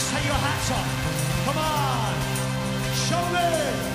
take your hats off. Come on, show me.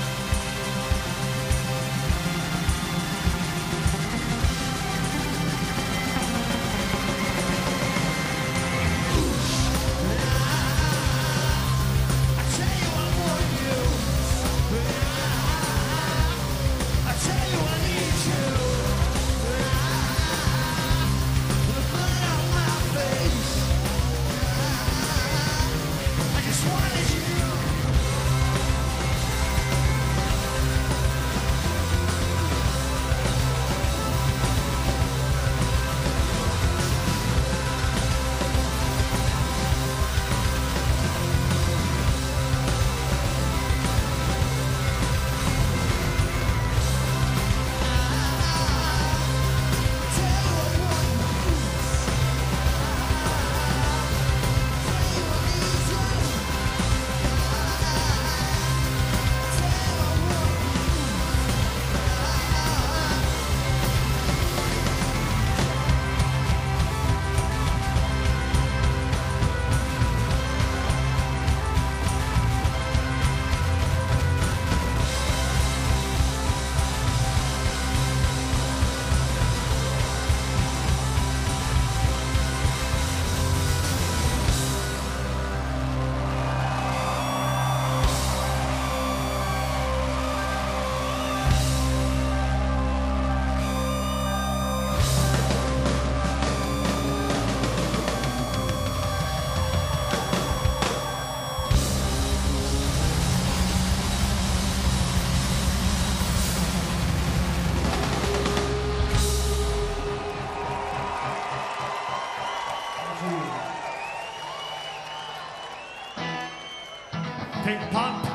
Pink Pump,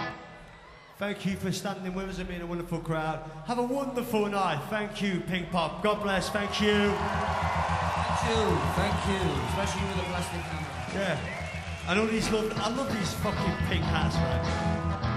thank you for standing with us and being a wonderful crowd. Have a wonderful night. Thank you, Pink Pump. God bless. Thank you. Thank you. Especially with the plastic camera. Yeah. And all these I love these fucking pink hats, man.